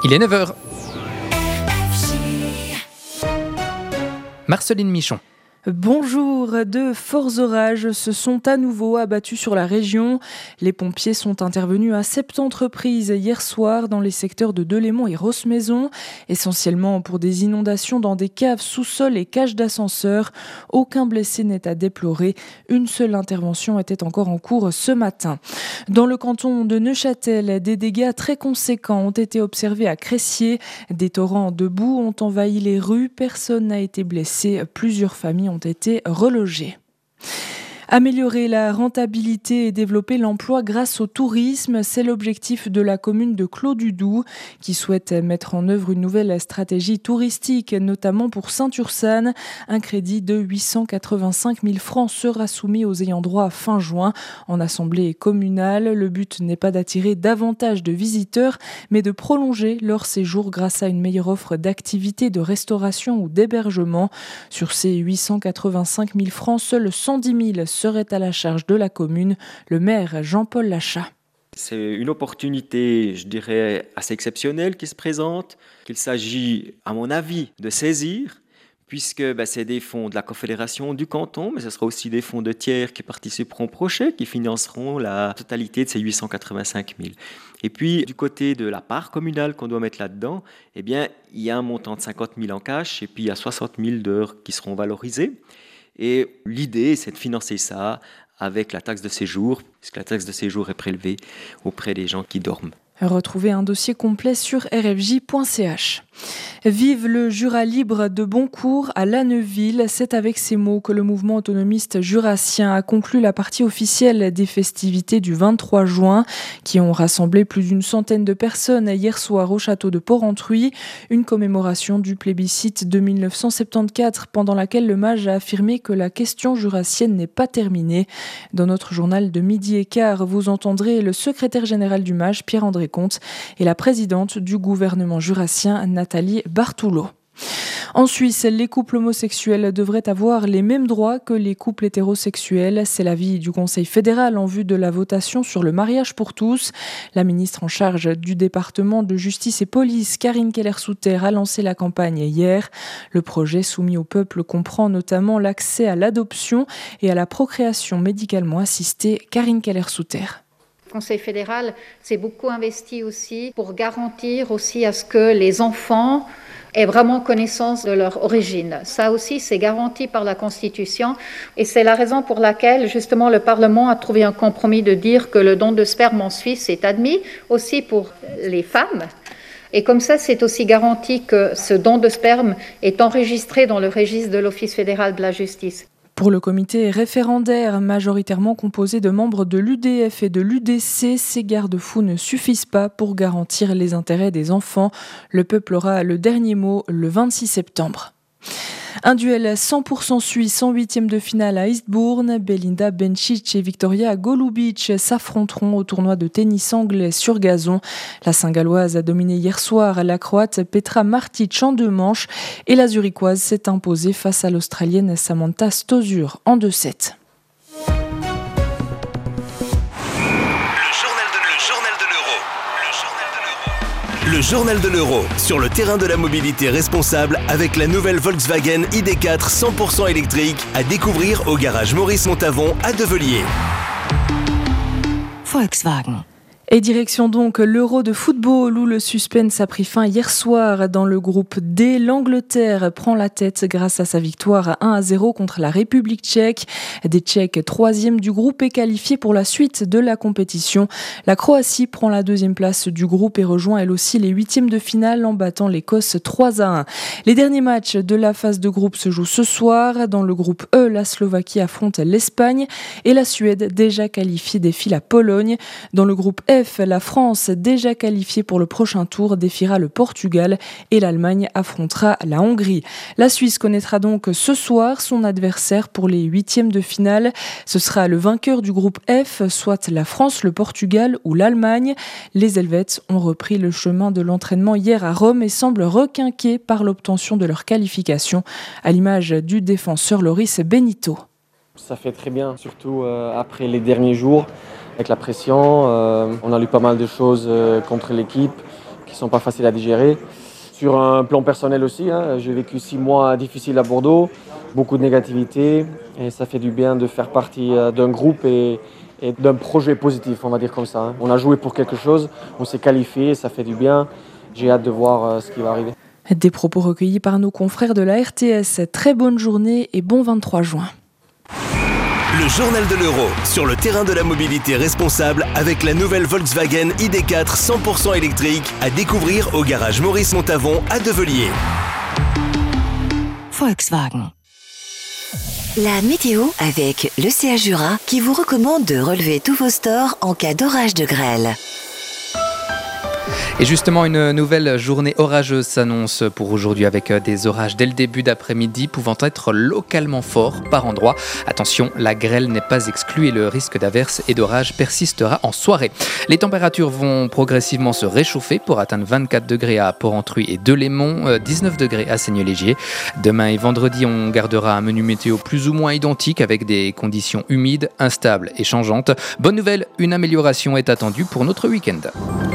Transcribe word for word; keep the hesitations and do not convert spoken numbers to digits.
Il est neuf heures. Marceline Michon. Bonjour, de forts orages se sont à nouveau abattus sur la région. Les pompiers sont intervenus à septante reprises hier soir dans les secteurs de Delémont et Rossemaison, essentiellement pour des inondations dans des caves, sous-sols et cages d'ascenseurs. Aucun blessé n'est à déplorer. Une seule intervention était encore en cours ce matin. Dans le canton de Neuchâtel, des dégâts très conséquents ont été observés à Cressier. Des torrents de boue ont envahi les rues. Personne n'a été blessé. Plusieurs familles ont été relogés. Améliorer la rentabilité et développer l'emploi grâce au tourisme, c'est l'objectif de la commune de Clos-du-Doubs qui souhaite mettre en œuvre une nouvelle stratégie touristique, notamment pour Saint-Ursanne. Un crédit de huit cent quatre-vingt-cinq mille francs sera soumis aux ayants droit fin juin en assemblée communale. Le but n'est pas d'attirer davantage de visiteurs, mais de prolonger leur séjour grâce à une meilleure offre d'activités, de restauration ou d'hébergement. Sur ces huit cent quatre-vingt-cinq mille francs, seuls cent dix mille serait à la charge de la commune. Le maire Jean-Paul Lachat. C'est une opportunité, je dirais, assez exceptionnelle qui se présente, qu'il s'agit, à mon avis, de saisir, puisque ben, c'est des fonds de la Confédération du canton, mais ce sera aussi des fonds de tiers qui participeront au projet, qui financeront la totalité de ces huit cent quatre-vingt-cinq mille. Et puis, du côté de la part communale qu'on doit mettre là-dedans, eh bien, il y a un montant de cinquante mille en cash, et puis il y a soixante mille d'heures qui seront valorisées. Et l'idée, c'est de financer ça avec la taxe de séjour, puisque la taxe de séjour est prélevée auprès des gens qui dorment. Retrouvez un dossier complet sur r f j point c h. Vive le Jura libre de Boncourt à Lanneuville. C'est avec ces mots que le mouvement autonomiste jurassien a conclu la partie officielle des festivités du vingt-trois juin qui ont rassemblé plus d'une centaine de personnes hier soir au château de Porrentruy. Une commémoration du plébiscite de mille neuf cent soixante-quatorze pendant laquelle le mage a affirmé que la question jurassienne n'est pas terminée. Dans notre journal de midi et quart, vous entendrez le secrétaire général du mage, Pierre-André Comte, et la présidente du gouvernement jurassien, Nathalie Bartoulot. En Suisse, les couples homosexuels devraient avoir les mêmes droits que les couples hétérosexuels. C'est l'avis du Conseil fédéral en vue de la votation sur le mariage pour tous. La ministre en charge du département de justice et police, Karine Keller-Souter, a lancé la campagne hier. Le projet soumis au peuple comprend notamment l'accès à l'adoption et à la procréation médicalement assistée. Karine Keller-Souter. Le Conseil fédéral s'est beaucoup investi aussi pour garantir aussi à ce que les enfants aient vraiment connaissance de leur origine. Ça aussi, c'est garanti par la Constitution et c'est la raison pour laquelle justement le Parlement a trouvé un compromis de dire que le don de sperme en Suisse est admis aussi pour les femmes. Et comme ça, c'est aussi garanti que ce don de sperme est enregistré dans le registre de l'Office fédéral de la justice. Pour le comité référendaire, majoritairement composé de membres de l'U D F et de l'U D C, ces garde-fous ne suffisent pas pour garantir les intérêts des enfants. Le peuple aura le dernier mot le vingt-six septembre. Un duel cent pour cent suisse en huitième de finale à Eastbourne. Belinda Bencic et Victoria Golubic s'affronteront au tournoi de tennis anglais sur gazon. La Saint-Galloise a dominé hier soir la Croate Petra Martic en deux manches et la Zurichoise s'est imposée face à l'Australienne Samantha Stosur en deux sept. Le journal de l'euro, sur le terrain de la mobilité responsable avec la nouvelle Volkswagen I D quatre cent pour cent électrique à découvrir au garage Maurice Montavon à Develier. Volkswagen. Et direction donc l'Euro de football où le suspense a pris fin hier soir dans le groupe D. L'Angleterre prend la tête grâce à sa victoire un à zéro contre la République tchèque. Des Tchèques troisième du groupe est qualifiée pour la suite de la compétition. La Croatie prend la deuxième place du groupe et rejoint elle aussi les huitièmes de finale en battant l'Écosse trois à un. Les derniers matchs de la phase de groupe se jouent ce soir. Dans le groupe E, la Slovaquie affronte l'Espagne et la Suède, déjà qualifiée, défie la Pologne. Dans le groupe F, la France, déjà qualifiée pour le prochain tour, défiera le Portugal et l'Allemagne affrontera la Hongrie. La Suisse connaîtra donc ce soir son adversaire pour les huitièmes de finale. Ce sera le vainqueur du groupe F, soit la France, le Portugal ou l'Allemagne. Les Helvètes ont repris le chemin de l'entraînement hier à Rome et semblent requinqués par l'obtention de leur qualification, à l'image du défenseur Loris Benito. Ça fait très bien, surtout euh, après les derniers jours. Avec la pression, euh, on a lu pas mal de choses euh, contre l'équipe qui ne sont pas faciles à digérer. Sur un plan personnel aussi, hein, j'ai vécu six mois difficiles à Bordeaux, beaucoup de négativité et ça fait du bien de faire partie d'un groupe et, et d'un projet positif, on va dire comme ça. Hein. On a joué pour quelque chose, on s'est qualifié, ça fait du bien. J'ai hâte de voir euh, ce qui va arriver. Des propos recueillis par nos confrères de la R T S. Très bonne journée et bon vingt-trois juin. Le journal de l'Euro, sur le terrain de la mobilité responsable avec la nouvelle Volkswagen I D quatre cent pour cent électrique à découvrir au garage Maurice Montavon à Develier. Volkswagen. La météo avec le C A Jura qui vous recommande de relever tous vos stores en cas d'orage de grêle. Et justement, une nouvelle journée orageuse s'annonce pour aujourd'hui avec des orages dès le début d'après-midi pouvant être localement forts par endroits. Attention, la grêle n'est pas exclue et le risque d'averse et d'orage persistera en soirée. Les températures vont progressivement se réchauffer pour atteindre vingt-quatre degrés à Porrentruy et Delémont, dix-neuf degrés à Seignelay-Légier. Demain et vendredi, on gardera un menu météo plus ou moins identique avec des conditions humides, instables et changeantes. Bonne nouvelle, une amélioration est attendue pour notre week-end.